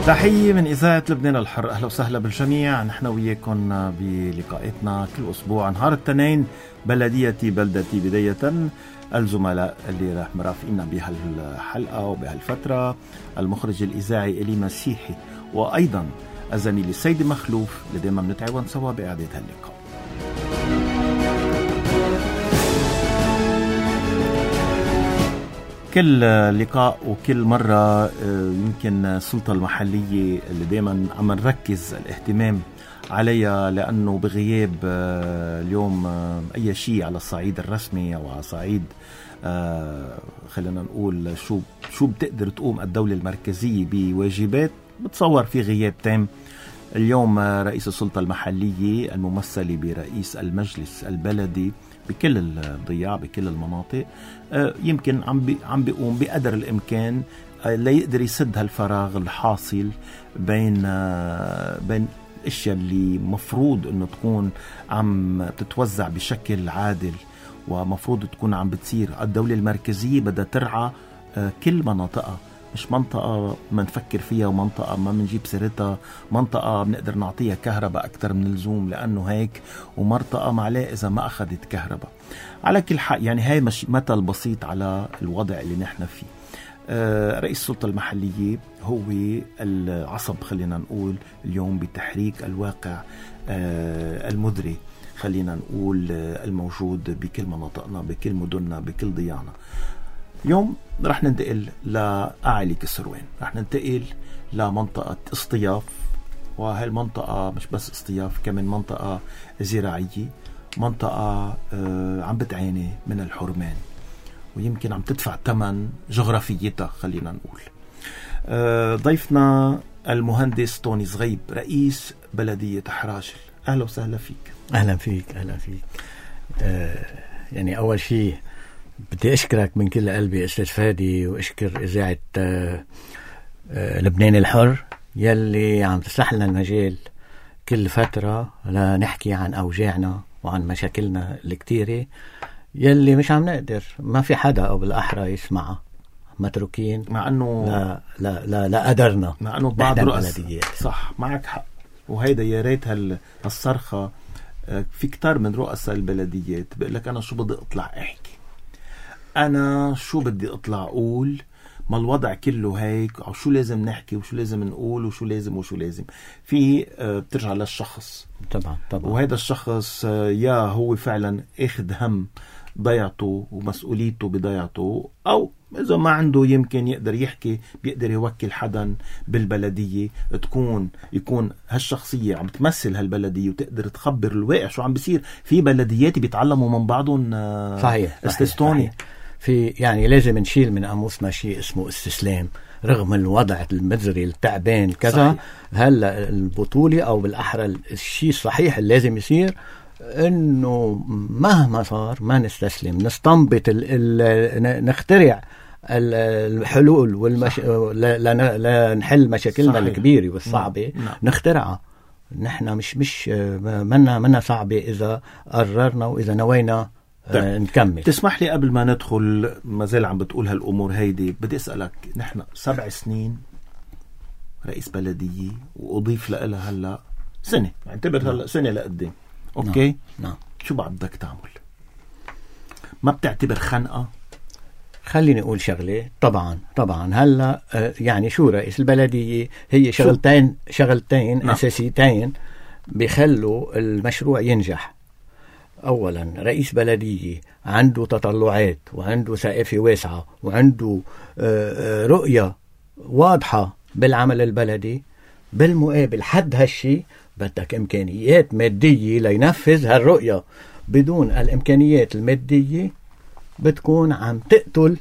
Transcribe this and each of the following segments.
تحية من إذاعة لبنان الحر. أهلا وسهلا بالجميع. نحن وياكم بلقائتنا كل أسبوع نهار الاثنين بلديتي بلدتي. بداية الزملاء اللي راح مرافقين بهالحلقة وبهالفترة: المخرج الإذاعي إلي مسيحي، وأيضا الزميل السيد مخلوف اللي دائما بنتعاون سوا بإعداد هاللقاء. كل لقاء وكل مرة يمكن السلطة المحلية اللي دائما عم نركز الاهتمام عليها، لأنه بغياب اليوم أي شيء على الصعيد الرسمي أو على صعيد خلينا نقول شو بتقدر تقوم الدولة المركزية بواجبات، بتصور في غياب تام. اليوم رئيس السلطة المحلية الممثلة برئيس المجلس البلدي بكل الضياع بكل المناطق يمكن عم بيقوم بقدر الإمكان ليقدر يسد هالفراغ الحاصل بين الاشياء اللي مفروض انه تكون عم تتوزع بشكل عادل، ومفروض تكون عم بتصير. الدولة المركزية بدها ترعى كل مناطقها، مش منطقة ما نفكر فيها ومنطقة ما منجيب سيرتها، منطقة بنقدر نعطيها كهرباء أكتر من اللزوم لأنه هيك، ومنطقة معليه إذا ما أخذت كهرباء. على كل حق يعني هاي مثل بسيط على الوضع اللي نحن فيه. رئيس السلطة المحلية هو العصب خلينا نقول اليوم بتحريك الواقع المذري خلينا نقول الموجود بكل مناطقنا بكل مدننا بكل ضياعنا. اليوم رح ننتقل لأعالي كسروان، رح ننتقل لمنطقة اصطياف، وهالمنطقة مش بس اصطياف، كمان منطقة زراعية، منطقة عم بتعاني من الحرمان ويمكن عم تدفع ثمن جغرافيتها خلينا نقول. ضيفنا المهندس طوني زغيب رئيس بلدية حراجل. أهلا وسهلا فيك. أهلا فيك. أهلا فيك. يعني أول شيء بدي أشكرك من كل قلبي أستاذ فادي، وأشكر إذاعة لبنان الحر يلي عم تسمح لنا المجال كل فترة لنحكي عن أوجاعنا وعن مشاكلنا الكتيرة يلي مش عم نقدر، ما في حدا أو بالأحرى يسمعها، متروكين مع أنه لا قدرنا، مع أنه بعض رؤساء صح معك حق. وهيدا يا ريت هالصرخة في كتار من رؤساء البلديات بقول لك أنا شو بدي أطلع أحكي، أنا شو بدي أطلع أقول، ما الوضع كله هيك، أو شو لازم نحكي وشو لازم نقول وشو لازم في بترجع للشخص طبعا. وهذا الشخص يا هو فعلا اخذ هم ضيعته ومسؤوليته بضيعته، أو إذا ما عنده يمكن يقدر يحكي بيقدر يوكل حدا بالبلدية يكون هالشخصية عم تمثل هالبلدية وتقدر تخبر الواقع شو عم بيصير. في بلديات بيتعلموا من بعضهم. صحيح. استستوني في يعني لازم نشيل من قاموسنا شيء اسمه استسلام رغم الوضع المزري التعبان كذا. هلا البطولة او بالاحرى الشيء الصحيح اللي لازم يصير انه مهما صار ما نستسلم، نستنبط نخترع الحلول لنحل مشاكلنا الكبيرة والصعبة. نخترعها. نحن مش منا صعبة اذا قررنا واذا نوينا نكمل. تسمح لي قبل ما ندخل، ما زال عم بتقول هالأمور هيدي، بدي أسألك، نحن 7 سنين رئيس بلدية وأضيف لها هلأ سنة، اعتبر هلأ سنة لقدام، أوكي؟ نعم. شو بعد بدك تعمل؟ ما بتعتبر خنقة؟ خليني أقول شغلة. طبعا هلأ يعني شو رئيس البلدية هي شغلتين نعم. أساسيتين بيخلوا المشروع ينجح. أولا رئيس بلدية عنده تطلعات وعنده ثقافة واسعة وعنده رؤية واضحة بالعمل البلدي. بالمقابل حد هالشي بدك إمكانيات مادية لينفذ هالرؤية. بدون الإمكانيات المادية بتكون عم تقتل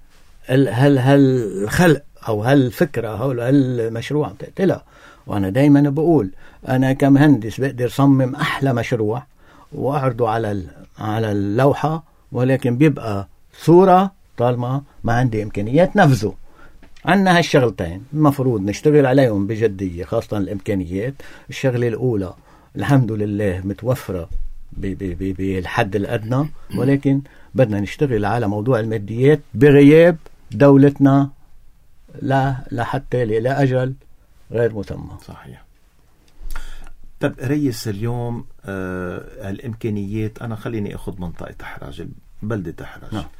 هالخلق أو هالفكرة أو هالمشروع عم تقتلها. وأنا دايما بقول أنا كمهندس بقدر صمم أحلى مشروع وأعرضه على اللوحة، ولكن بيبقى صورة طالما ما عندي إمكانيات نفذه. عنا هالشغلتين المفروض نشتغل عليهم بجدية، خاصة الإمكانيات. الشغلة الأولى الحمد لله متوفرة بالحد الأدنى، ولكن بدنا نشتغل على موضوع الماديات بغياب دولتنا لا حتى لا أجل غير مسمى. صحيح. طب ريس اليوم الإمكانيات، أنا خليني أخذ منطقة أحراج، بلدة أحراج. نعم.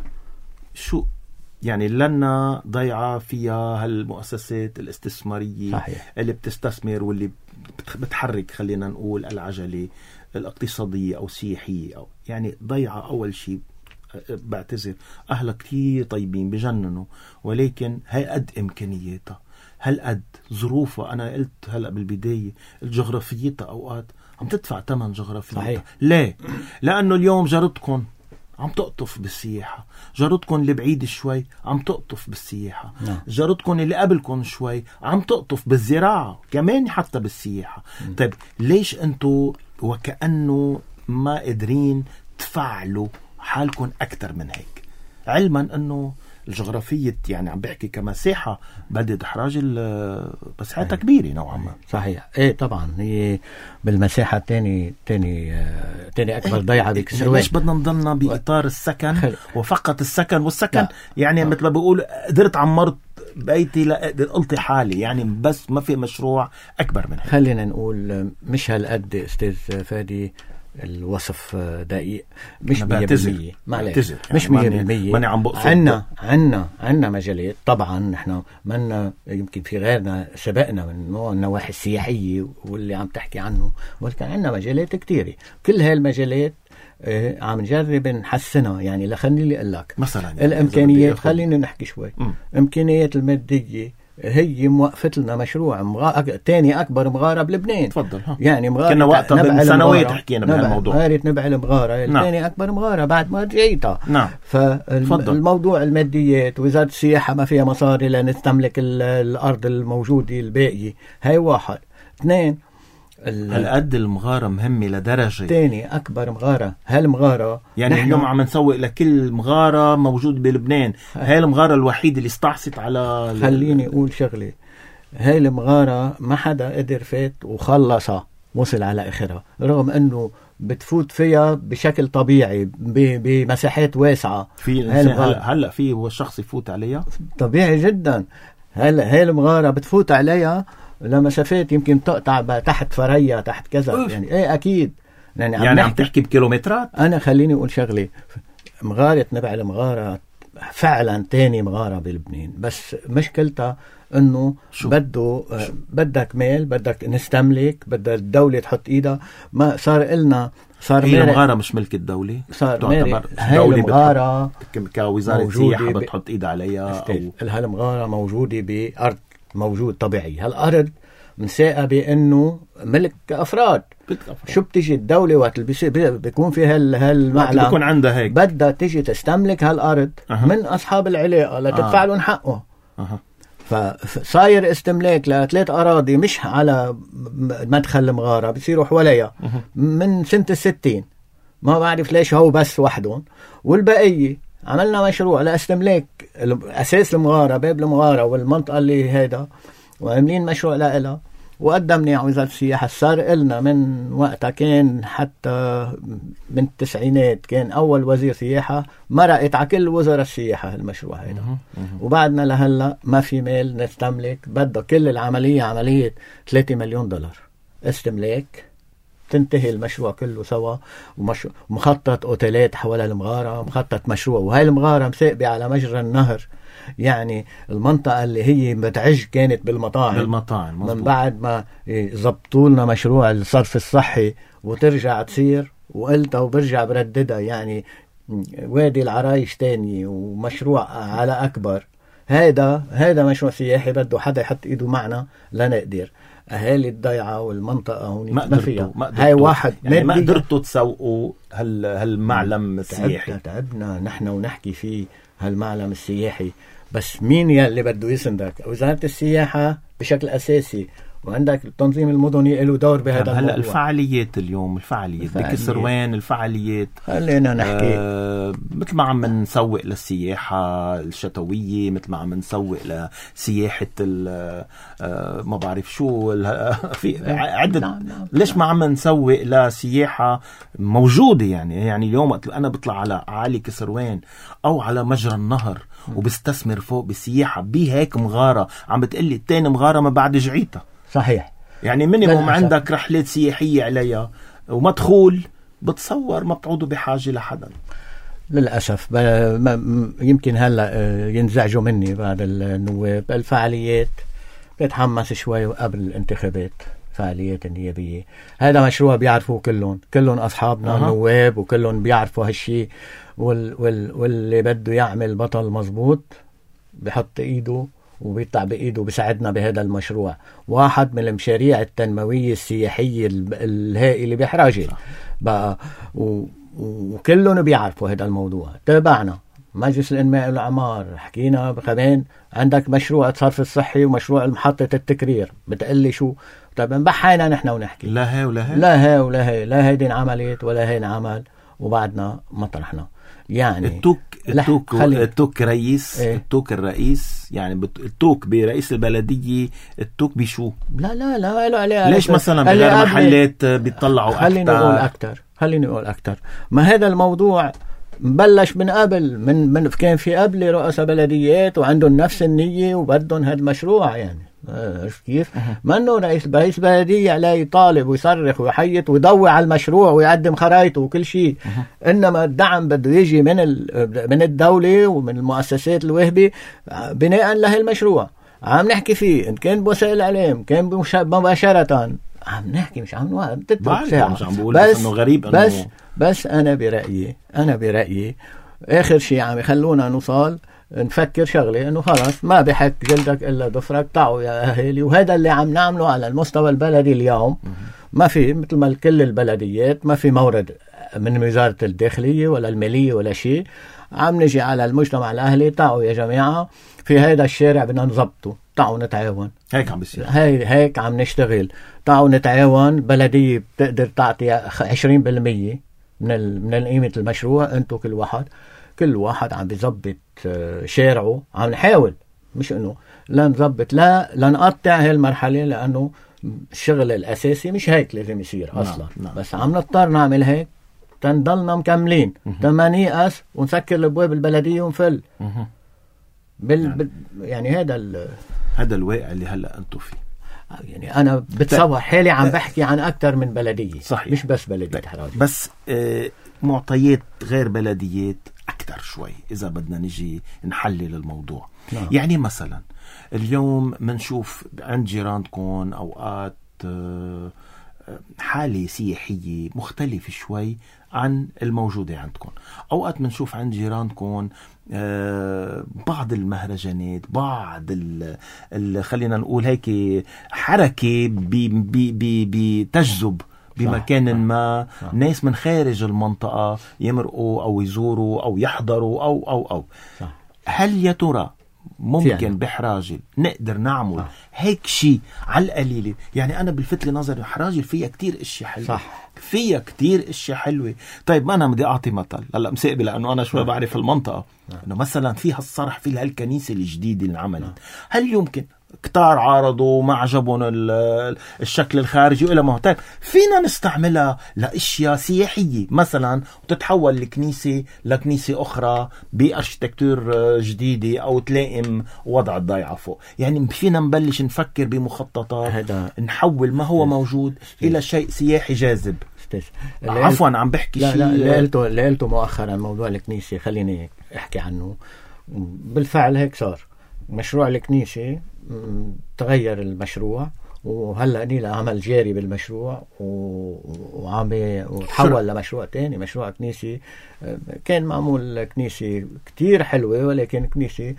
شو يعني لنا ضيعة فيها هالمؤسسات الاستثمارية؟ صحيح. اللي بتستثمر واللي بتحرك خلينا نقول العجلة الاقتصادية أو سياحية، أو يعني ضيعة. أول شيء بعتذر، أهلا كتير طيبين بجننوا، ولكن هاي قد إمكانياتها، هل قد ظروفها. أنا قلت هلأ بالبداية الجغرافيتها أوقات عم تدفع ثمن جغرافيتها. صحيح. ليه؟ لأنه اليوم جارتكم عم تقطف بالسياحة، جارتكم اللي بعيد شوي عم تقطف بالسياحة، جارتكم اللي قبلكم شوي عم تقطف بالزراعة كمان حتى بالسياحة. طيب ليش أنتوا وكأنه ما قادرين تفعلوا حالكم أكتر من هيك، علما أنه الجغرافية يعني عم بحكي كمساحة بلدة أحراج مساحتها كبيرة نوعا ما. صحيح. ايه طبعا هي بالمساحة تاني أكبر ضيعة بكسروان. ليش بدنا نضلنا بإطار السكن وفقط السكن والسكن؟ يعني مثل ما بقول قدرت عمرت بيتي لقلت حالي، يعني بس ما في مشروع أكبر من هيك. خلينا نقول مش هالقد أستاذ فادي الوصف دقيق، مش 100%. معلش مش 100%. ماني عم بقصد. عنا مجالات طبعا، نحن منا يمكن في غيرنا سبقنا من نوع النواحي السياحية واللي عم تحكي عنه، ولكن عنا مجالات كتيرة. كل هالمجالات عم نجرب نحسنها. يعني خليني أقول لك مثلا يعني الإمكانيات، خلينا نحكي شوي. إمكانيات المادية هي موقفت لنا مشروع تاني أكبر مغارة بلبنان. تفضل. يعني مغارة كنا وقتها من سنوات حكينا بهالموضوع. مغارة نبع المغارة تاني أكبر مغارة بعد ما رجعتها. نعم. فالموضوع الماديات، وزارة السياحة ما فيها مصاري لنستملك الأرض الموجودة الباقية. هاي واحد. اثنين، هالقد المغارة مهمة لدرجة تاني أكبر مغارة. هالمغارة يعني اليوم عم نسوق لكل مغارة موجود بلبنان. هاي المغارة الوحيدة اللي استعصت على خليني أقول شغلة، هاي المغارة ما حدا قدر فات وخلصها وصل على آخرها، رغم أنه بتفوت فيها بشكل طبيعي بمساحات واسعة. في هلأ في هو الشخص يفوت عليها طبيعي جدا. هاي المغارة بتفوت عليها لمسافات يمكن تقطع تحت فريا تحت كذا. يعني ايه اكيد يعني عم تحكي بكيلومترات. انا خليني اقول شغله، مغارة نبع المغارة فعلا تاني مغارة بلبنان، بس مشكلتها انه بدك مال، بدك نستملك، بدك الدولة تحط ايدها. ما صار إلنا هي المغارة مش ملك الدولة، صار هاي المغارة كوزارة سياحة بتحط ايدها عليها. هالمغارة موجودة بأرض موجود طبيعي. هالأرض مساقة بأنه ملك أفراد. شو بتجي الدولة وقت بيكون في هالمعلم بيكون عندها هيك بدها تجي تستملك هالأرض من أصحاب العلاقة لتدفع لهم حقه. فصاير استملاك لثلاث أراضي مش على مدخل المغارة، بيصيروا حواليها من سنة 60. ما بعرف ليش هو بس وحدهم، والبقية عملنا مشروع لاستملاك أساس المغارة، باب المغارة والمنطقة اللي هيدا، وعاملين مشروع لها وقدمني على وزارة السياحة. صار إلنا من وقتها، كان حتى من التسعينات كان أول وزير سياحة، مرقت على كل وزارة السياحة المشروع هيدا. وبعدنا لهلا ما في مال نستملك. بدها كل العملية عملية 3 مليون دولار استملاك، تنتهي المشروع كله سوا، ومخطط أوتيلات حول المغارة، مخطط مشروع. وهي المغارة مساقبة على مجرى النهر، يعني المنطقة اللي هي بتعج كانت بالمطاعم من بعد ما زبطوا لنا مشروع الصرف الصحي وترجع تصير، وقلتها وبرجع برددها. يعني وادي العرايش تاني ومشروع على أكبر. هيدا مشروع سياحي بده حدا يحط إيده معنا لنقدر. أهالي الضيعة والمنطقة هون ما فيها. هاي واحد يعني ما قدرتوا تسوقوا هالمعلم السياحي. تعبنا نحن ونحكي فيه هالمعلم السياحي، بس مين يلي بده يسندك؟ وزارة السياحة بشكل أساسي، وعندك التنظيم المدني له دور بهذا الموضوع. هلا الفعاليات اليوم، الفعاليات بكسروان، الفعاليات خلينا نحكي مثل ما عم نسوق للسياحة الشتوية، مثل ما عم نسوق لسياحة ما بعرف شو في عدة. ليش ما عم نسوق لسياحة موجودة؟ يعني اليوم أنا بطلع على عالي كسروان أو على مجرى النهر وبستثمر فوق بالسياحة بهيك مغارة، عم بتقلي التاني مغارة ما بعد جعيتها. صحيح. يعني مينيموم عندك رحلات سياحية عليها ومدخول، بتصور ما بتعودوا بحاجة لحدا. للأسف يمكن هلأ ينزعجوا مني بعد النواب. الفعاليات بتحمس شوي قبل الانتخابات، فعاليات النيابية. هذا مشروع بيعرفوه كلهم أصحابنا النواب، وكلهم بيعرفوا هالشي. واللي بده يعمل بطل مزبوط بحط إيده وبيطلع بإيده بيساعدنا بهذا المشروع. واحد من المشاريع التنموية السياحية الهائلة بحراجل بقى، وكلهم بيعرفوا هذا الموضوع. تابعنا مجلس الإنماء والإعمار، حكينا كمان عندك مشروع الصرف الصحي ومشروع محطة التكرير. بتقلي شو؟ طيب نبحينا نحن ونحكي لا هي ولا هي، لا هي ولا هي، لا هيدي انعملت ولا هي انعمل، وبعدنا مطرحنا. يعني التوك رئيس إيه؟ التوك الرئيس يعني التوك برئيس البلدية، التوك بشو؟ لا ليش مثلا بغير محلات بيطلعوا أكتر؟ خليني أقول أكتر. ما هذا الموضوع بلش من قبل، من كان في قبل رؤساء بلديات وعندهم نفس النية وبدهم هذا المشروع. يعني كيف؟ ما انه رئيس بلدية عليه يطالب ويصرخ ويحيط ويضوي على المشروع ويقدم خرايطه وكل شيء، انما الدعم بده يجي من الدولة ومن المؤسسات الوهبة بناء له المشروع. عم نحكي فيه ان كان بوسائل الاعلام، كان مباشرة عم نحكي، مش عم تترك ساعة. مش عم بقول بس انه غريب انه بس انا برأيي اخر شيء عم يخلونا نوصل نفكر شغلة انه خلاص ما بحك جلدك الا ضفرك، طعوا يا اهلي. وهذا اللي عم نعمله على المستوى البلدي اليوم. ما في مثل ما كل البلديات ما في مورد من وزارة الداخلية ولا المالية ولا شيء. عم نجي على المجتمع الاهلي، طعوا يا جماعة في هذا الشارع بدنا نضبطه، طعوا نتعاون. هيك عم بيصير، هيك عم نشتغل. طعوا نتعاون. بلدية بتقدر تعطي 20% من قيمة المشروع. انتو كل واحد عم بيظبط شارعه. عم نحاول، مش انه لا نظبط لا نقطع هالمرحلة، لانه الشغل الاساسي مش هيك لازم يصير اصلا. نعم. بس عم نضطر نعمل هيك تنضلنا مكملين. تما نيأس ونسكر الابواب البلدية ونفل. يعني هذا الواقع اللي هلا انتو فيه. يعني أنا بتصور حالي عم بحكي عن أكتر من بلدية. صحيح. مش بس بلدية حراجي، بس معطيات غير بلديات أكتر شوي إذا بدنا نجي نحلل الموضوع. نعم. يعني مثلا اليوم منشوف عند جيرانكم أوقات حالة سياحية مختلفة شوي عن الموجودة عندكم. أوقات منشوف عند جيرانكم بعض المهرجانات، بعض خلينا نقول هيك حركة بتجذب بمكان ما ناس من خارج المنطقة يمرقوا أو يزوروا أو يحضروا أو هل يا ترى ممكن بحراجل نقدر نعمل هيك شيء على القليلة؟ يعني أنا بالفت لي نظري حراجل فيها كتير اشياء حلوة، فيها كتير اشياء حلوة. طيب ما أنا بدي أعطي مثل هلا مسائبة لأنه أنا شوي بعرف المنطقة، إنه مثلا فيها الصرح، فيها هالكنيسة الجديدة اللي انعملت. هل يمكن كتار عارضوا ما عجبهم الشكل الخارجي وإلى ما هو طيب فينا نستعملها لأشياء سياحية مثلا، وتتحول الكنيسة لكنيسة أخرى بأرشيتكتور جديدة أو تلائم وضع الضيعة فوق. يعني فينا نبلش نفكر بمخططات نحول ما هو موجود إلى شيء سياحي جاذب. عفوا عم بحكي شيء اللي قلته مؤخرا موضوع الكنيسة، خليني أحكي عنه. بالفعل هيك صار مشروع الكنيسة، تغير المشروع وهلأ نيل عمل جاري بالمشروع وتحول لمشروع تاني، مشروع كنيسة. كان معمول كنيسة كتير حلوة ولكن كنيسة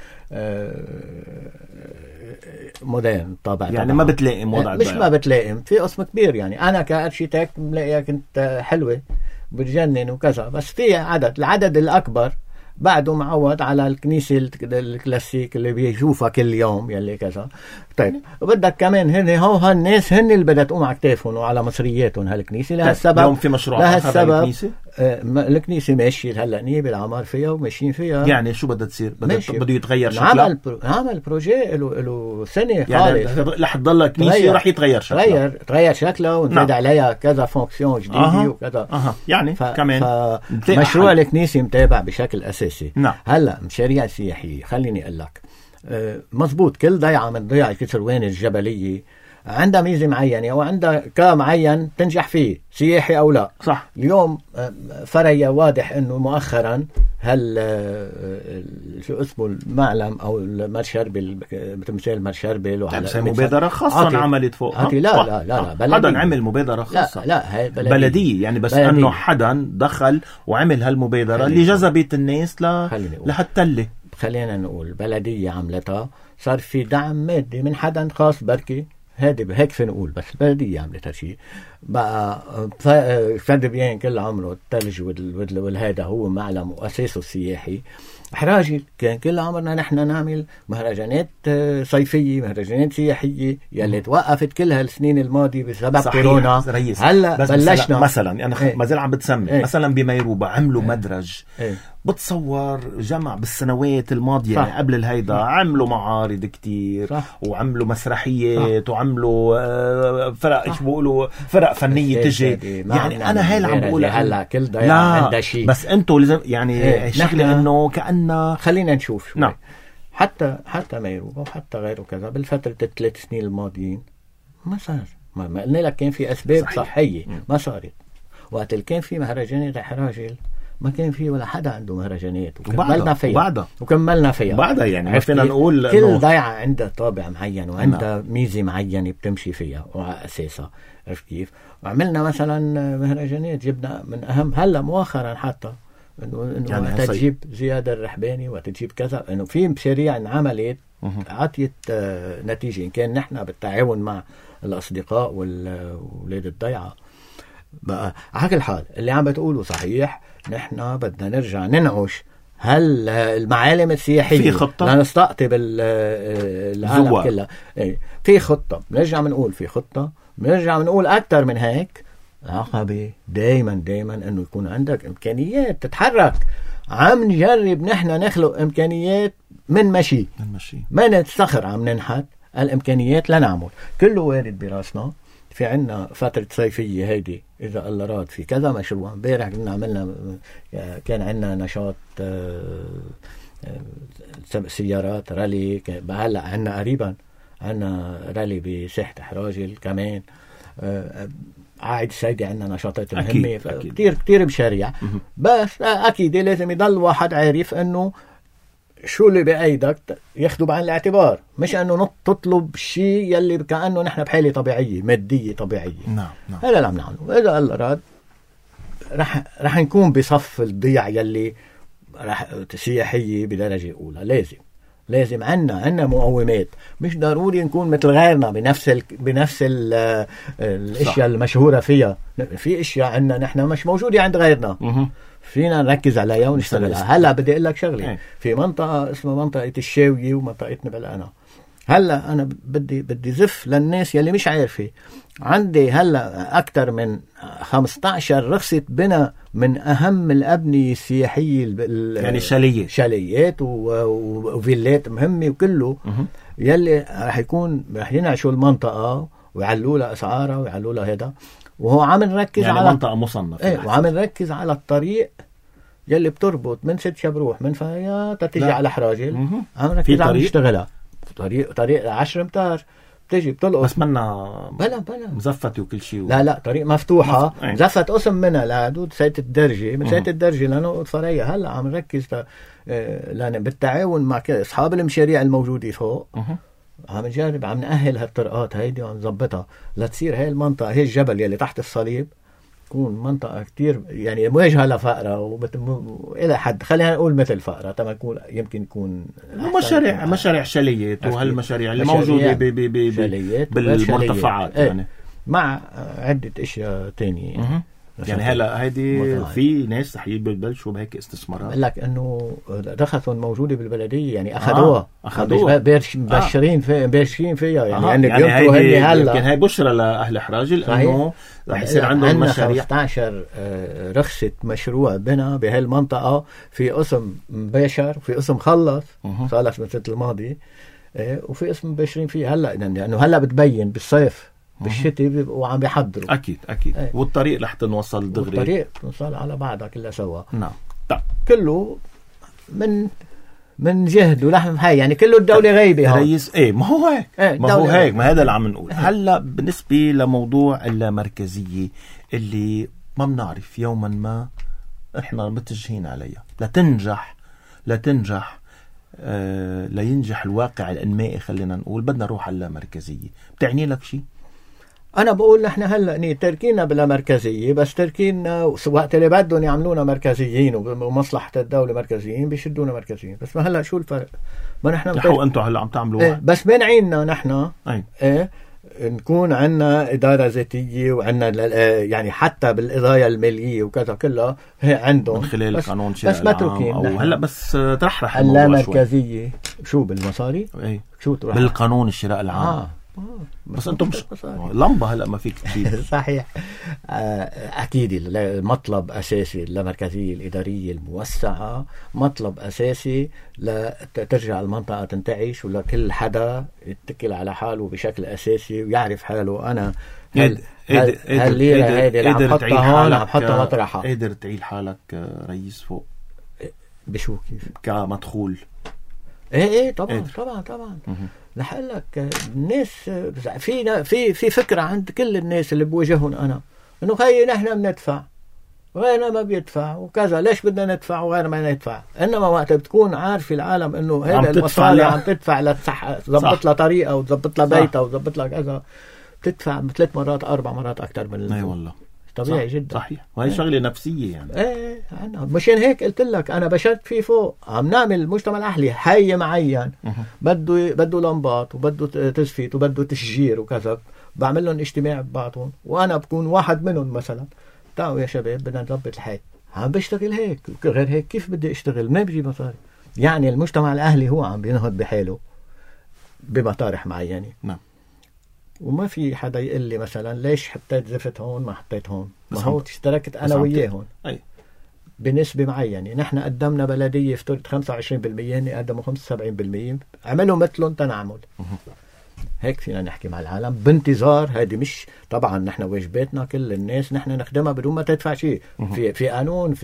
مودرن طابع، يعني ما بتلائم وضع مش ما بتلائم في قسم كبير. يعني أنا كأرشيتكت ملاقيها كنت حلوة بتجنن وكذا، بس في العدد الأكبر بعده معود على الكنيسة الكلاسيك اللي بيشوفها كل يوم يلي كذا. طيب بدك كمان هالناس هن اللي بدها تقوم على كتافهم وعلى مصرياتهم هالكنيسة. لهالسبب اليوم في مشروع الكنيسة الكنيسة ماشية هلا نية بالعمار فيها وماشيين فيها. يعني شو بدها تصير؟ بده يتغير شكلها. عمل بروجي له سنة يعني رح تضل كنيسة رح يتغير شكلها. تغير شكلها ونزيد عليها كذا فونكسيون جديدة وكذا. يعني كمان مشروع الكنيسة متابع بشكل أساسي. هلا مشاريع سياحية خليني أقول لك مزبوط. كل ضيعة من ضيع الكسروان الجبلية عندها ميزة معينة أو عندها معين تنجح فيه سياحي أو لا. صح. اليوم فريا واضح أنه مؤخرا شو اسمه المعلم أو المرشربل بتمثال مرشربل وعلى مبادرة خاصة عملت فوق. لا حدا عمل مبادرة خاصة. لا هي بلدية يعني بس أنه حدا دخل وعمل هالمبادرة اللي جذبت الناس لهالتلة. خلينا نقول بلدية عملتها صار في دعم مادي من حدا خاص بركي هادي هيك فين نقول بس البلدية عملت هالشيء بقى. فرد بيان كل عمره الثلج والهذا هو معلم وأساسه السياحي. حراجي كان كل عمرنا نحن نعمل مهرجانات صيفية مهرجانات سياحية يلي توقفت كل هالسنين الماضية بسبب كورونا. هلا بلشنا مثلا أنا ما زال عم بتسمي مثلا بميروبا عملوا مدرج. بتصور جمع بالسنوات الماضية يعني قبل الهيدا عملوا معارض كتير وعملوا مسرحيات وعملوا فرق ايش بيقولوا فرق فنية تجي. يعني أنا هاي اللي عم بقول هلا كل ضيعة عندها شيء بس أنتوا لازم يعني شكله إنه كأنه خلينا نشوف حتى ميروبا وحتى غيره كذا بالفترة 3 سنين الماضيين ما صار. ما قلنا لك كان في أسباب صحية ما صارت. وقت اللي كان في مهرجانات حراجل ما كان في ولا حدا عنده مهرجانات وكملنا فيها بعدها يعني فينا نقول كل ضيعة عندها طابع معين وعندها ميزة معينة بتمشي فيها وعلى أساسها. عرفت كيف؟ وعملنا مثلا مهرجانات جبنا من أهم هلا مؤخرا حتى إنه يعني تجيب زيادة الرحباني وتجيب كذا إنه في مشاريع انعملت عطيت نتيجة. إن كان نحن بالتعاون مع الأصدقاء والولاد الضيعة بقى. على كل حال اللي عم بتقوله صحيح. نحن بدنا نرجع ننعش هل المعالم السياحية في خطة لنستقطب العالم كلها. في خطة بنرجع بنقول في خطة بنرجع بنقول أكتر من هيك. عقبة دايما أنه يكون عندك إمكانيات تتحرك. عم نجرب نحن نخلق إمكانيات من مشي ما نتسخر عم ننحت الإمكانيات لنعمل. كله وارد براسنا. في عنا فترة صيفية هيدي إذا الله راد في كذا مشروع. امبارح كنا عملنا كان عنا نشاط سيارات رالي. هلا عنا قريبا عنا رالي بساحة حراجل كمان. عايد سيدي عنا نشاطات مهمة كتير مشاريع. بس أكيد لازم يضل واحد عارف أنه شو اللي بأيدك ياخدوا بعين الاعتبار مش أنه تطلب شيء يلي كأنه نحن بحالة طبيعية مادية طبيعية. نعم. هذا اللي عم نعمله. إذا الله راد رح نكون بصف الضيع يلي رح سياحية بدرجة أولى. لازم عنا مقومات. مش ضروري نكون مثل غيرنا بنفس الاشياء المشهورة فيها. في اشياء عنا نحن مش موجودة عند غيرنا فينا نركز عليها ونشتغلها. هلا بدي اقول لك شغله. في منطقه اسمها منطقه الشاوية ومنطقتنا بلقنا. هلا انا بدي زف للناس يلي مش عارفه. عندي هلا اكثر من 15 رخصه بنا من اهم الابنيه السياحيه يعني شاليات وفيلات مهمه وكله يلي رح ينعشوا المنطقه ويعلوا لها اسعارها ويعلوا لها هذا. وهو عم نركز يعني على منطقة مصنفة. وعم نركز على الطريق يلي بتربط من ست شبروح من فايا تتجي على حراجل. عم نركز على نشتغلها طريق 10 امتار بتجي بتلقط بس منا بلا مزفت وكل شيء لا طريق مفتوحة مزفت قسم منها لحدود سيت الدرجة من سيت الدرجة لنقطة فرية. هلا عم نركز لأن بالتعاون مع أصحاب المشاريع الموجودة فوق عم نجرب عم نأهل هالطرقات هيدي وعم نظبطها لتصير هاي المنطقة هاي الجبل يلي تحت الصليب تكون منطقة كتير يعني مواجهة لفقرة إلى حد خلينا نقول مثل فقرة تما يكون يمكن يكون مشاريع شاليات وهالمشاريع اللي موجودة بالمرتفعات يعني مع عدة اشياء تانية يعني هلا هيدي في ناس رح يبلشوا بهيك استثمارات. بقول لك انه رخصهم موجوده بالبلديه، يعني اخذوها باشرين فيها يعني بينطوا هلا. يمكن هي بشرى لاهل حراجل انه رح يصير عندهم مشاريع. 15 رخصه مشروع بنا بهالمنطقه، في قسم مباشر وفي قسم خلص خلص من السنه الماضيه، وفي قسم مباشرين فيه هلا، لانه هلا بتبين بالصيف بالشتاء بيبقوا عم بيحضروا. اكيد والطريق رح تنوصل دغري، والطريق تنوصل على بعضها كلها سوا. نعم كله من جهد ولحم حي، يعني كله الدولة غايبة رئيس. ما هو هيك ما هذا اللي عم نقول. هلا بالنسبة لموضوع اللامركزية اللي ما بنعرف يوما ما احنا متجهين عليها لتنجح لينجح الواقع الانمائي، خلينا نقول بدنا نروح على اللامركزية. بتعني لك شيء؟ أنا بقول نحن هلأ تركينا بلا مركزية، بس تركينا وقت اللي بدهم يعملونا مركزيين ومصلحة الدولة مركزيين بيشدونا مركزيين. بس ما هلأ شو الفرق؟ ما نحن أنتم هلأ عم تعملوا بس بين عيننا نحن نكون عنا إدارة ذاتية وعنا يعني حتى بالقضايا المالية وكذا كلها هي عندهم من خلال قانون شراء العام. هلا بس ترحرح اللامركزية شو بالمصاري؟ شو تروح بالقانون الشراء العام. بس انتم مش لمبه هلا ما فيك تجيب. صحيح. اكيد المطلب اساسي اللامركزيه الاداريه الموسعه، مطلب اساسي لترجع المنطقه تنتعش ولكل حدا يتكل على حاله بشكل اساسي ويعرف حاله. انا هالليره هيدي اللي عم حطها هون عم حطها مطرحها. قادر تعيل حالك رئيس فوق بشو كيف كمدخول؟ ايه طبعا لحقلك الناس في فكرة عند كل الناس اللي بوجههم أنا إنه خي نحن بندفع وغيرنا ما بيدفع وكذا، ليش بدنا ندفع وغيرنا ما ندفع؟ إنما وقت بتكون عارف العالم إنه هذا المصاري عم تدفع تضبط لها طريقة وتضبط لها بيتها وتضبط لها كذا، بتدفع 3 مرات 4 مرات أكتر من أي والله طبيعي جدا. صحيح. وهي شغلة نفسية يعني. مشان هيك قلت لك أنا بشرت فيه فوق عم نعمل مجتمع الأهلي حي معين بده لمبات وبده تزفيت وبده تشجير وكذا، بعمل لهم اجتماع ببعضهم وأنا بكون واحد منهم. مثلا تعالوا يا شباب بدنا نضبط الحي، عم بشتغل هيك، غير هيك كيف بدي اشتغل؟ ما بيجي مصاري. يعني المجتمع الأهلي هو عم بينهض بحاله بمطارح معينة. نعم. وما في حدا يقول لي مثلا ليش حطيت زفت هون ما حطيت هون، ما هو اشتركت انا وياهم بنسبة معينة. نحن قدمنا بلدية افترض 25%، هن قدموا 75%، عملوا مثلهم تنعمل. هيك فينا نحكي مع العالم بانتظار. هذه مش طبعا نحن واجباتنا كل الناس نحن نخدمها بدون ما تدفع شيء. في قانون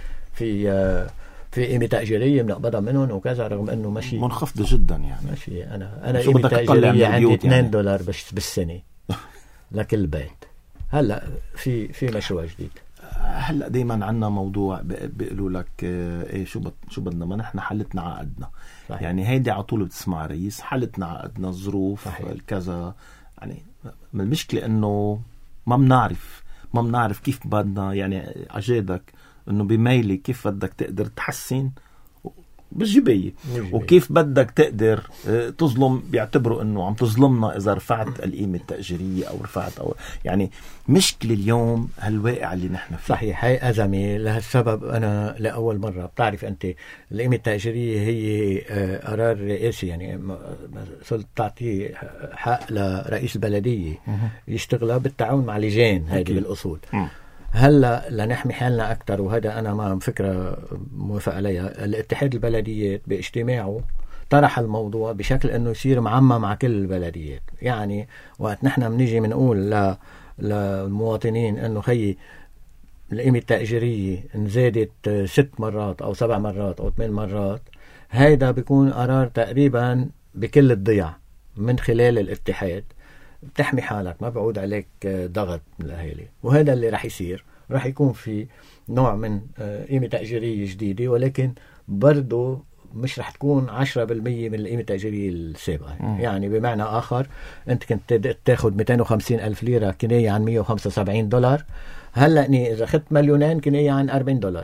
في قيمة تأجيرية بنقبضها منهم وكذا، رغم انه ماشي منخفضة جدا يعني. ماشي. انا قيمة تأجيرية عندي $2 بالسنة لكل بيت. هلا في مشروع جديد. هلا دايما عنا موضوع بيقولوا لك شو بدنا، ما نحن حلتنا عقدنا. صحيح. يعني هيدي على طول بتسمع رئيس حلتنا عقدنا، الظروف الكذا. يعني المشكلة انه ما بنعرف كيف بدنا، يعني عجادك انه بميلي كيف بدك تقدر تحسن بالجبية وكيف بدك تقدر تظلم. بيعتبروا انه عم تظلمنا اذا رفعت القيمة التأجيرية او رفعت او يعني مشكلة اليوم هالواقع اللي نحن فيه. صحيح. هاي أزمة. لهالسبب انا لأول مرة بتعرف انت القيمة التأجيرية هي قرار رئاسي، يعني صرت تعطيه حق لرئيس البلدية يشتغلها بالتعاون مع لجان. هذه بالأصول. هلا لنحمي حالنا أكتر، وهذا أنا ما فكرة موافق عليها. الاتحاد البلديات باجتماعه طرح الموضوع بشكل أنه يصير معمم مع كل البلديات. يعني وقت نحن بنيجي بنقول للمواطنين أنه خي القيمة التأجيرية انزادت 6 مرات أو 7 مرات أو 8 مرات، هيدا بيكون قرار تقريبا بكل الضياع من خلال الاتحاد. بتحمي حالك، ما بعود عليك ضغط من الأهالي. وهذا اللي رح يصير. رح يكون في نوع من قيمة تأجيرية جديدة، ولكن برضو مش رح تكون 10% من القيمة التأجيرية السابقة. يعني بمعنى آخر أنت كنت تاخد 250,000 ليرة كناية عن $175. هلأ إذا خدت 2,000,000 كناية عن $40.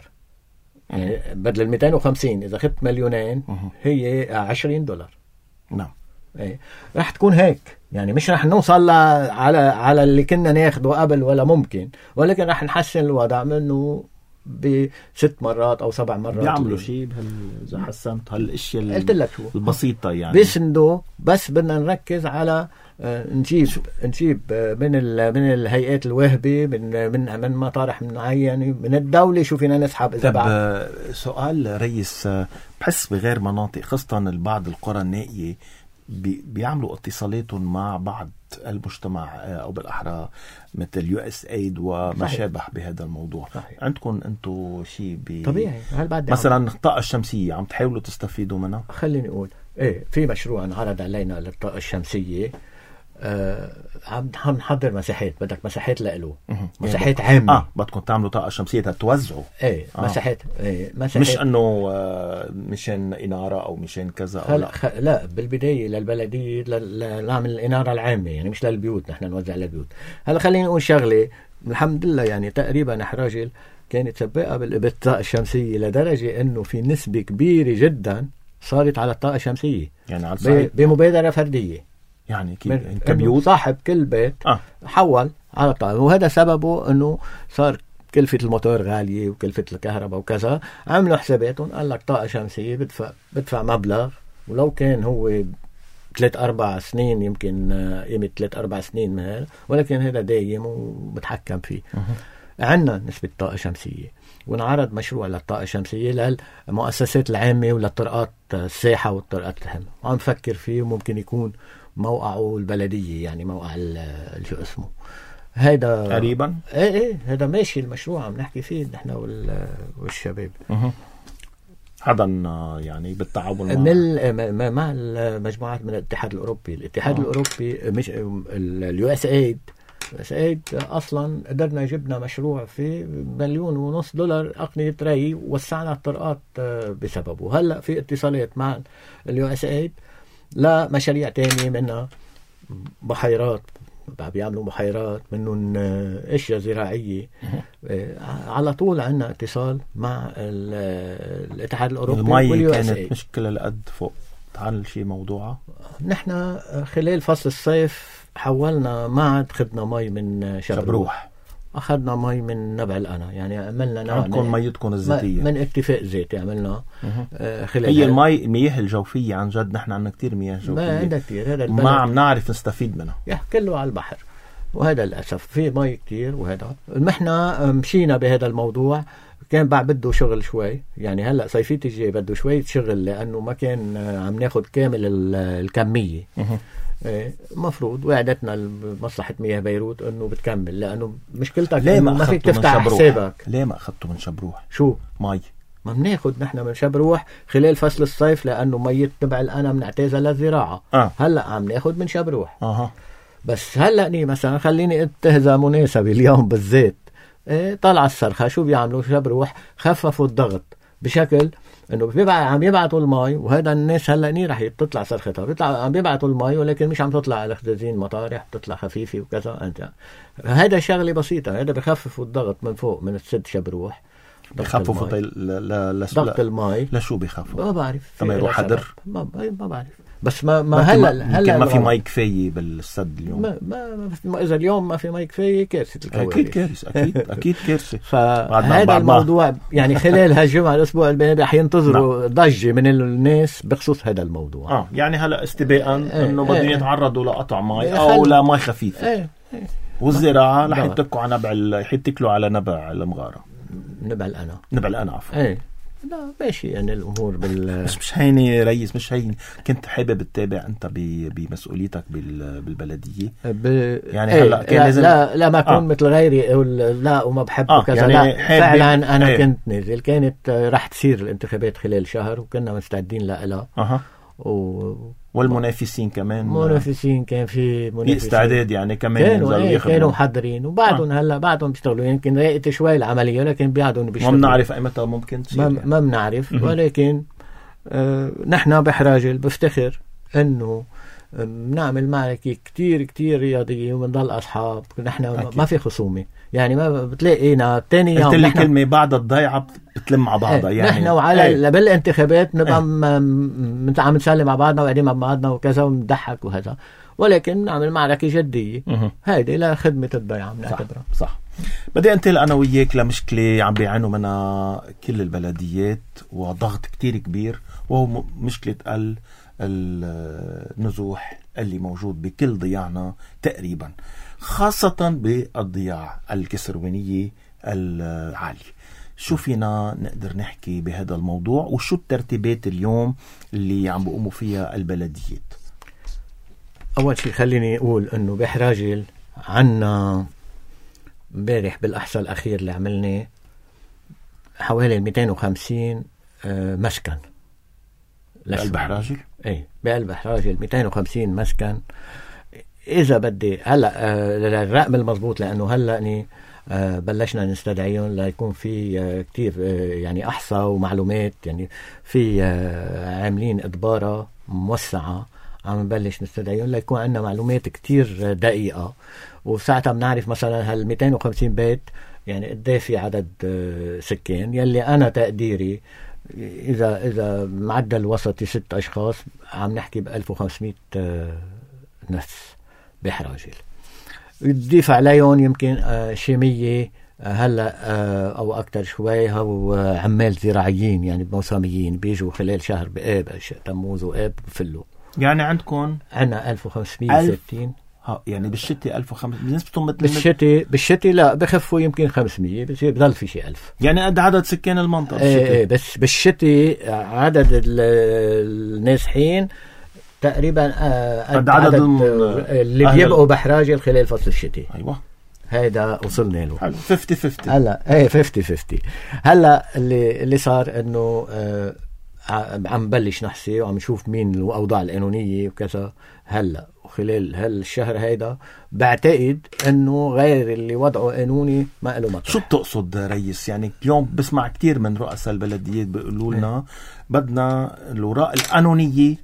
يعني بدل 250 إذا خدت 2,000,000 هي $20. نعم. رح تكون هيك، يعني مش رح نوصل على اللي كنا ناخده قبل ولا ممكن، ولكن رح نحسن الوضع منه ب6 مرات أو 7 مرات. بيعملوا شيء إذا حسنت هالاشياء قلت لك شو البسيطة يعني بيسندوا، بس بدنا نركز على نجيب من الهيئات الوهبة، من مطارح معينة، من الدولة شو فينا نسحب إذا بعد. سؤال ريس، بحس بغير مناطق خاصة بعض القرى النائية بيعملوا اتصالاتهم مع بعض المجتمع أو بالأحرى مثل USAID وما شابه بهذا الموضوع. صحيح. عندكم أنتو شيء طبيعي مثلا الطاقة الشمسية عم تحاولوا تستفيدوا منها؟ خليني أقول في مشروع انعرض علينا للطاقة الشمسية، عم نحضر مساحات، بدك مساحات لإله، مساحات عامة. بدكم تعملوا طاقة شمسية تتوزعوا. مساحات مش انه مشان إنارة او مشان كذا او لا بالبداية للبلدية نعمل الإنارة العامة، يعني مش للبيوت، نحن نوزع للبيوت. هلا خليني نقول شغلة، الحمد لله يعني تقريبا حراجل كانت سباقة بالطاقة الشمسية لدرجة انه في نسبة كبيرة جدا صارت على الطاقة الشمسية، يعني على بمبادرة فردية، يعني كبيوت صاحب كل بيت حول على الطاقة. وهذا سببه انه صار كلفة الموتور غالية وكلفة الكهرباء وكذا، عملوا حساباتهم قال لك طاقة شمسية بدفع مبلغ، ولو كان هو 3-4 سنين يمكن قيمة 3-4 سنين مال، ولكن هذا دايم وبتحكم فيه. عندنا نسبة طاقة شمسية، ونعرض مشروع للطاقة الشمسية للمؤسسات العامة وللطرقات الساحة والطرقات الهامة، وعم نفكر فيه، وممكن يكون موقعه البلدية، يعني موقع شو اسمه هيدا قريبا. هذا ماشي المشروع عم نحكي فيه نحن والشباب. حدا يعني بالتعاون مع المجموعات من الاتحاد الأوروبي. الاتحاد الأوروبي مش USAID أصلا قدرنا جبنا مشروع في $1.5 مليون أقنية ري، ووسعنا الطرقات بسببه. هلأ في اتصالات مع USAID لمشاريع تانية، منها بحيرات، بيعملوا بحيرات، منهم اشياء زراعية. على طول عندنا اتصال مع الاتحاد الأوروبي. المي كانت مشكلة لقد فوق تعال شيء موضوعها. نحن خلال فصل الصيف حولنا معد، خدنا مي من شبروح، أخذنا مي من نبع الأنا، يعني عملنا عندكم ميتكم الذاتية من اكتفاء ذاتي عملنا. هي المياه الجوفية عن جد نحن عندنا كتير مياه جوفية، ما عندنا كتير، هذا ما عم نعرف نستفيد منها، كله على البحر، وهذا للأسف في مي كتير. وهذا نحن مشينا بهذا الموضوع، كان بعد بده شغل شوي، يعني هلأ صيفية الجاي بده شوية شغل، لأنه ما كان عم ناخد كامل الكمية. مفروض وعدتنا مصلحة مياه بيروت انه بتكمل، لانه مشكلتك ليه ما فيك تفتح حسابك. ليه ما اخذته من شبروح؟ شو مي ما بناخد نحن من شبروح خلال فصل الصيف، لانه مية تبع الأنا بنعتازها للزراعة. هلا عم ناخد من شبروح. بس هلا مثلا خليني اتهزى مناسبة اليوم بالذات، طلع الصرخة شو بيعملوا شبروح؟ خففوا الضغط بشكل انه عم يبعتوا المي، وهذا الناس هلا رح تطلع صرختها، عم يبعتوا المي، ولكن مش عم تطلع على خزازين مطارح، بتطلع خفيفه وكذا. انت هذا شغله بسيطه، هذا بخففوا الضغط من فوق من السد شبروح، بخففوا ضغط المي. لشو بخففوا؟ ما بعرف، لما يروح حدر، ما بعرف. بس ما هلا ما في مي كفايه بالسد اليوم. ما اذا اليوم ما في مي كفايه، كارثه الكوارث. اكيد كارثه، اكيد كارثه. فهذا الموضوع يعني خلال هالجمعه الاسبوع الجاي رح ينتظروا ضجه من الناس بخصوص هذا الموضوع. يعني هلا استباقا انه بدهم يتعرضوا لقطع مي او لمي خفيفه. والزراعه رح يتكوا على يتكلوا على نبع المغاره، نبع الأنا عفوا. لا ماشي، يعني الأمور مش هيني ريس، مش هيني. كنت حابب تتابع أنت بمسؤوليتك بالبلدية يعني هلا كان لازم لا ما أكون مثل غيري لا وما بحب كذا. يعني لا فعلا أنا كنت نازل، كانت راح تصير الانتخابات خلال شهر، وكنا مستعدين لها. والمنافسين كمان، كان في منافسين استعداد، يعني كمان كانوا محضرين، وبعدهم هلا بعدهم بيشتغلوا. يمكن رأيت شوي العملية، لكن بعدهم بيشتغلوا. ما بنعرف ايمتى ممكن تصير، ما بنعرف. ولكن نحن بحراجل بفتخر انه بنعمل معركة كتير كتير رياضية وبنضل أصحاب. نحن ما في خصومة، يعني ما بتلاقينا تاني يوم. قلت لي كلمة بعد الضيعة بتلم مع بعضها. يعني نحن وعلى بالانتخابات نبقى عم نسلم مع بعضنا وقاعدين مع بعضنا وكذا ونضحك وهذا، ولكن نعمل معركة جدية هيدي لخدمة الضيعة بنعتبرها. صح. بدي انتقل أنا وياك لمشكلة عم بيعانوا منها كل البلديات وضغط كتير كبير، وهو مشكلة النزوح اللي موجود بكل ضياعنا تقريبا، خاصة بالضياع الكسروانية العالية. شو فينا نقدر نحكي بهذا الموضوع، وشو الترتيبات اليوم اللي عم بيقوموا فيها البلديات؟ أول شيء خليني أقول أنه بحراجل عنا امبارح بالأحصاء الأخير اللي عملناه حوالي 250 مسكن بقلب حراجل. ايه بقلب حراجل 250 مسكن. اذا بدي هلا الرقم المضبوط، لانه هلا بلشنا نستدعيهم ليكون في كتير يعني احصاء ومعلومات، يعني في عاملين ادباره موسعه عم نبلش نستدعيهم ليكون عندنا معلومات كتير دقيقه، وساعتها بنعرف مثلا هال 250 بيت يعني قد ايه في عدد سكان. يلي انا تقديري إذا معدل وسطي 6 أشخاص عم نحكي ب1500 نفس بحراجل. يضيف عليهم يمكن شي 100 هلا أو أكتر شوي هو عمال زراعيين، يعني موسميين بيجوا خلال شهر بآب تموز وآب بفلوا. يعني عندكم عنا 1560 يعني بالشتي 1500 بنسبتهم مثل بالشتي لا بخفوا يمكن 500 بصير بضل في شيء 1000 يعني قد عدد سكان المنطقة. ايه بس بالشتي عدد النازحين تقريبا قد عدد اللي بيبقوا بحراجل خلال فصل الشتي. ايوه هيدا وصلنا له 50-50. هلا ايه 50-50. هلا اللي صار انه عم بلش نحسي وعم نشوف مين الأوضاع القانونية وكذا. هلا وخلال هالشهر هيدا بعتقد انه غير اللي وضعه قانوني ما له مطرح. شو بتقصد ريس؟ يعني اليوم بسمع كتير من رؤساء البلديات بيقولوا لنا بدنا الوراء القانونية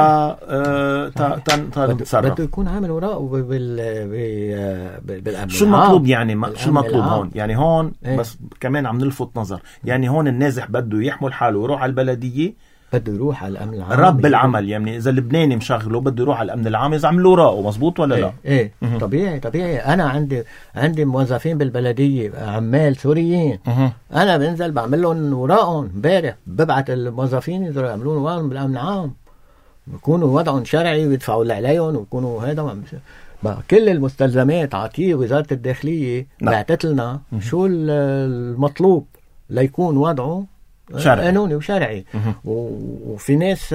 بده يكون عامل وراء بالأمن. شو المطلوب يعني شو المطلوب هون؟ يعني هون بس كمان عم نلفت نظر، يعني هون النازح بده يحمل حاله ويروح على البلدية، بده يروح على الأمن العام رب العمل. يعني إذا اللبناني مشغله بده يروح على الأمن العام إذا عملوا وراءه، مزبوط ولا لا؟ إيه طبيعي. أنا عندي موظفين بالبلدية عمال سوريين، أنا بنزل بعمل لهم وراءهم. امبارح ببعت الموظفين يقدروا يعملون وراءهم بالأمن العام، بيكونوا وضعهم شرعي ويدفعوا اللي عليهم ويكونوا هذا. كل المستلزمات عطيه وزارة الداخلية بعتت لنا شو المطلوب ليكون وضعه قانوني وشرعي. وفي ناس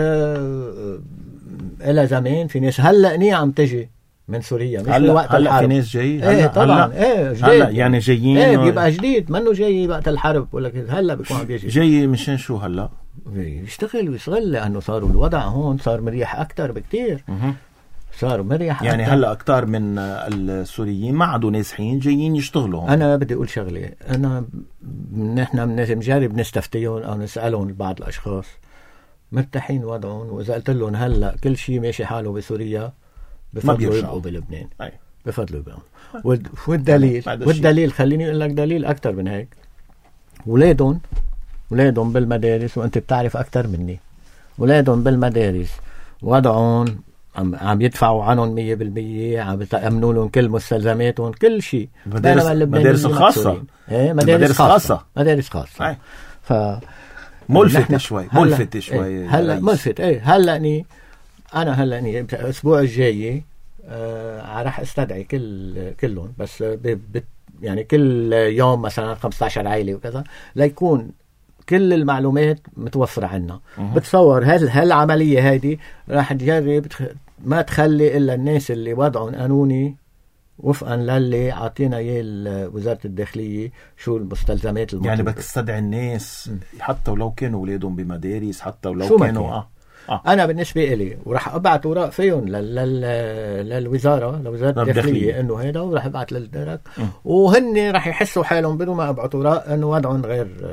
إلى زمان، في ناس هلأ عم تجي من سوريا مش وقت الحرب. في ناس جاي ايه طبعا هلا يعني جايين بيبقى جديد منه جاي وقت الحرب، ولكن هلا بيكون عم بيجي جاي مشان شو هلا يشتغل ويشغل، لأنه صاروا الوضع هون صار مريح أكتر بكتير. صار مريح يعني هلا أكتر من السوريين ما عادوا نازحين جايين يشتغلوا هون. أنا بدي أقول شغلة، نحن بنجرب نستفتيهم أو نسألهم بعض الأشخاص مرتاحين وضعهم، وإذا قلت لهم هلا كل شيء ماشي حاله بسوريا بفضلوا يبقوا بلبنان. بفضلوا يبقوا. والدليل خليني أقول لك دليل أكتر من هيك. ولادهم بالمدارس، وأنت بتعرف أكتر مني، ولادهم بالمدارس وضعهم عم يدفعوا عنهم 100%، عم يأمنوا لهم كل مستلزماتهم كل شيء. مدارس خاصة. مدارس خاصة. ملفت شوي هلا ملفت. هلا أنا الأسبوع الجاي راح استدعي كلهم، بس يعني كل يوم مثلا 15 عائلة وكذا ليكون كل المعلومات متوفرة عنا. بتصور هالعملية هذه راح تجرب ما تخلي إلا الناس اللي وضعهم قانوني وفقا للي عطينا اياه وزارة الداخلية شو المستلزمات المطلوبة. يعني بدك تستدعي الناس حتى ولو كانوا اولادهم بمدارس، حتى ولو كانوا انا بالنسبة لي وراح ابعت اوراق فيهم للوزارة لوزارة الداخلية انه هذا، وراح ابعت للدرك وهن راح يحسوا حالهم بدون ما ابعت اوراق انه وضعهم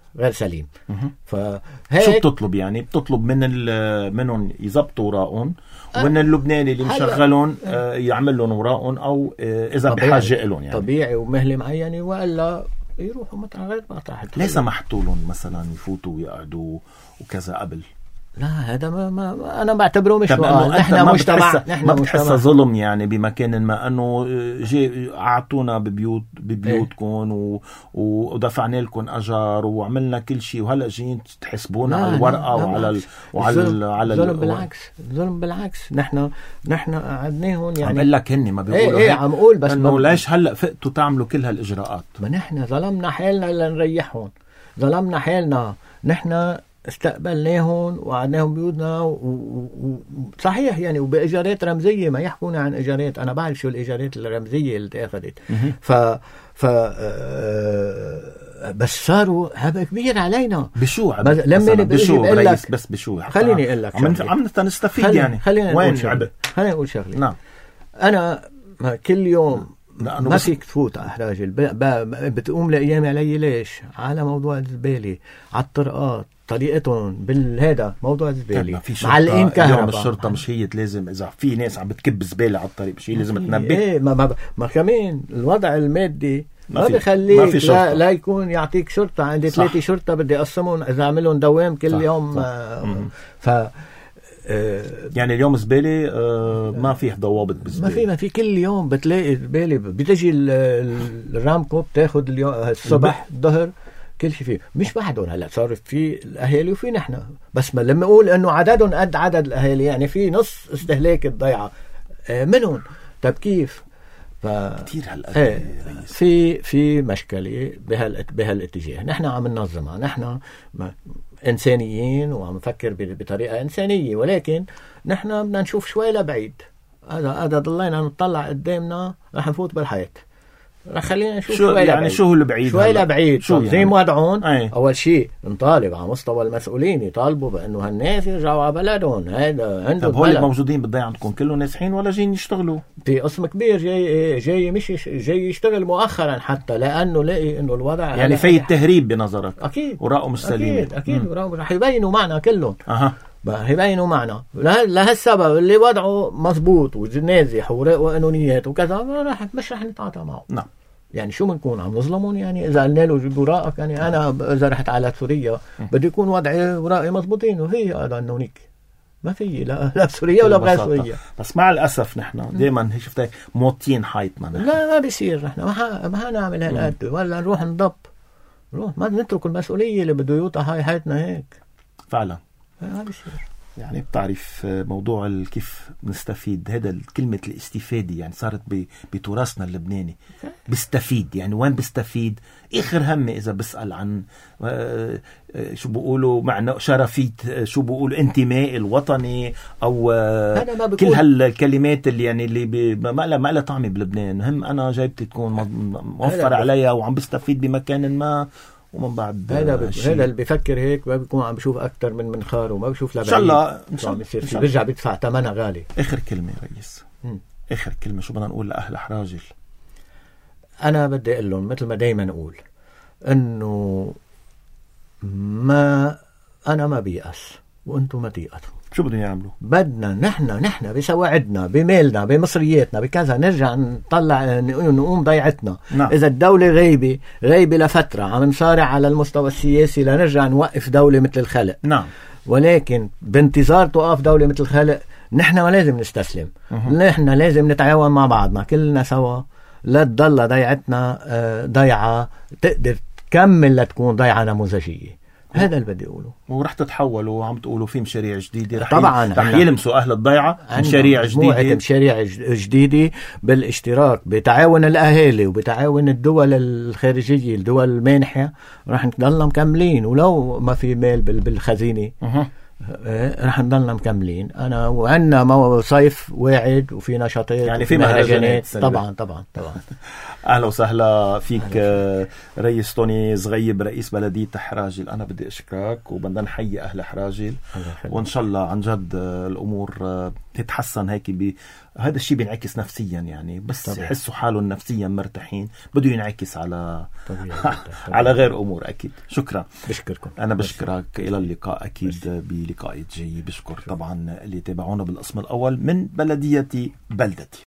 غير سليم. شو بتطلب يعني؟ بتطلب منهم يزبطوا وراءهم، ومن اللبناني اللي مشغلهم يعمل لهم وراءهم، او اذا بحاجه لهم يعني طبيعي ومهله معينه، والا يروحوا مطرح غير مطرح. ليس سمحتوا لهم مثلا يفوتوا ويقعدوا وكذا قبل؟ لا هذا ما انا بعتبره مش سؤال. نحن مجتمع، ما بتحسها ظلم يعني بمكان ما انه قعدتونا ببيوتكم ودفعنا لكم اجار وعملنا كل شيء، وهلا جايين تحسبونا على الورقه وعلى الظلم بالعكس. نحن قعدناهم يعني. عم بقول لك هن ما بيقولوا ايه عم اقول بس انه ليش هلا فقتوا تعملوا كل هالاجراءات؟ ما نحن ظلمنا حالنا لنريحهم، ظلمنا حالنا. نحن استقبلناهم وقعدناهم بيوتنا صحيح يعني، وبإيجارات رمزية. ما يحكونا عن إيجارات، أنا بعرف شو الإيجارات الرمزية اللي تأخذت. بس صاروا هذا كبير علينا. بشو بشو رئيس؟ بس بشو خليني أقول لك عم نستفيد يعني. خليني أقول شغلي. نعم. أنا كل يوم ما فيك تفوت على راجل بتقوم لأيام علي. ليش؟ على موضوع الزبالة، على الطرقات، طريقتهم بالهذا موضوع الزبالة، معلقين كهرباء. اليوم الشرطة مش هي لازم إذا في ناس عم بتكب زبالة على الطريق مش هي لازم تنبه؟ إيه ما كمان الوضع المادي ما بيخليك لا يكون يعطيك شرطة. عندي 3 شرطة بدي أقسمهم إذا أعملهم دوام كل صح يوم. صح. يعني اليوم زبالة ما فيه ضوابط بالزبالة. ما في كل يوم بتلاقي زبالة. بتجي الرامكو بتاخد اليوم الصبح الظهر كل شيء فيه. مش وحدهم هلا صار في الاهالي وفي نحن، بس ما لما اقول انه عددهم قد عدد الاهالي يعني في نص استهلاك الضيعه منهم. طب كيف؟ كثير هالقد في مشكله بهالاتجاه. نحن عم ننظمها، نحن انسانيين وعم نفكر بطريقه انسانيه، ولكن نحن بدنا نشوف شوي لبعيد. هذا ضلينا نطلع قدامنا رح نفوت بالحياه. رح خلينا نشوف شوي يعني شو لبعيد. شوي لبعيد شو زي ما وضعون. اول شيء نطالب على مستوى المسؤولين يطالبوا بانه هالناس يرجعوا على بلدهم. هذا عندهم. طب هول موجودين بالضيعه عندكم كلهم نازحين ولا جايين يشتغلوا؟ في قسم كبير جاي مش جاي يشتغل مؤخرا، حتى لانه لاقي انه الوضع يعني في التهريب بنظرك. اكيد وراءهم مش سليمه. اكيد وراءهم رح يبينوا معنا كلهم. يبينوا معنا لهالسبب اللي وضعه مزبوط ونازح وقانونيات وكذا مش رح نتعاطى معه. نعم. يعني شو بنكون عم نظلمون يعني اذا قلنا له جيبوا وراءك؟ يعني انا اذا رحت على سوريا بدي يكون وضعي ورائي مزبوطين، وهي هذا قانونيك ما في لا بسوريا ولا بغير سوريا. بس مع الاسف نحن دائما هيك شفتي موطين حيطنا. لا ما بيصير. نحن ما نعمل هالقد ولا نروح نضب. ما نترك المسؤوليه اللي بده يوطى هاي حياتنا هيك فعلا. ما بيصير. يعني بتعرف موضوع كيف نستفيد، هذا كلمة الاستفادة يعني صارت بتراثنا اللبناني. بستفيد يعني وين بستفيد؟ آخر همي إذا بسأل عن شو بقولوا معنى شرفية، شو بقولوا انتماء الوطني، أو كل هالكلمات اللي يعني اللي ما لها طعمة بلبنان. هم أنا جايبتي تكون موفر عليها وعم بستفيد بمكان ما، ومن بعد هذا اللي بيفكر هيك ما بيكون عم بيشوف أكتر من منخار وما بيشوف لبعيد. إن شاء الله بيرجع بيدفع ثمنها غالي. آخر كلمة رئيس. آخر كلمة شو بدنا نقول لأهل حراجل؟ أنا بدي أقول لهم مثل ما دايما أقول إنه أنا ما بيأس وأنتم ما تيأسوا. شو بدهم يعملوا؟ بدنا نحن بسواعدنا بميلنا بمصرياتنا بكذا نرجع نطلع نقوم ضيعتنا. نعم. إذا الدولة غايبة لفترة عم نصارع على المستوى السياسي لنرجع نوقف دولة مثل الخلق. نعم. ولكن بانتظار توقف دولة مثل الخلق نحن ما لازم نستسلم. نحن لازم نتعاون مع بعضنا كلنا سوا لا تضل ضيعتنا ضيعة تقدر تكمل لتكون ضيعة نموذجية. هذا اللي بدي أقوله. ورح تتحولوا وعم تقولوا في مشاريع جديدة طبعا رح يلمسوا أهل الضيعة. مشاريع جديدة بالاشتراك بتعاون الأهالي وبتعاون الدول الخارجية الدول المانحة. رح نضلنا مكملين ولو ما في مال بالخزينة. رح نضلنا مكملين. أنا وعندنا صيف واعد وفي نشاطات يعني في مهرجانات. طبعا أهلا وسهلا فيك رئيس توني زغيب رئيس بلدية حراجل. أنا بدي أشكرك وبدنا نحيي أهل حراجل وإن شاء الله عن جد الأمور تتحسن هيك هذا الشيء بينعكس نفسيا يعني، بس طبيعي. يحسوا حالهم نفسيا مرتاحين بده ينعكس على طبيعي. على غير أمور. أكيد. شكرا. بشكركم. أنا بشكرك. إلى اللقاء أكيد بلقاء جاي. بشكر طبعا اللي تابعونا بالقسم الأول من بلدية بلدتي.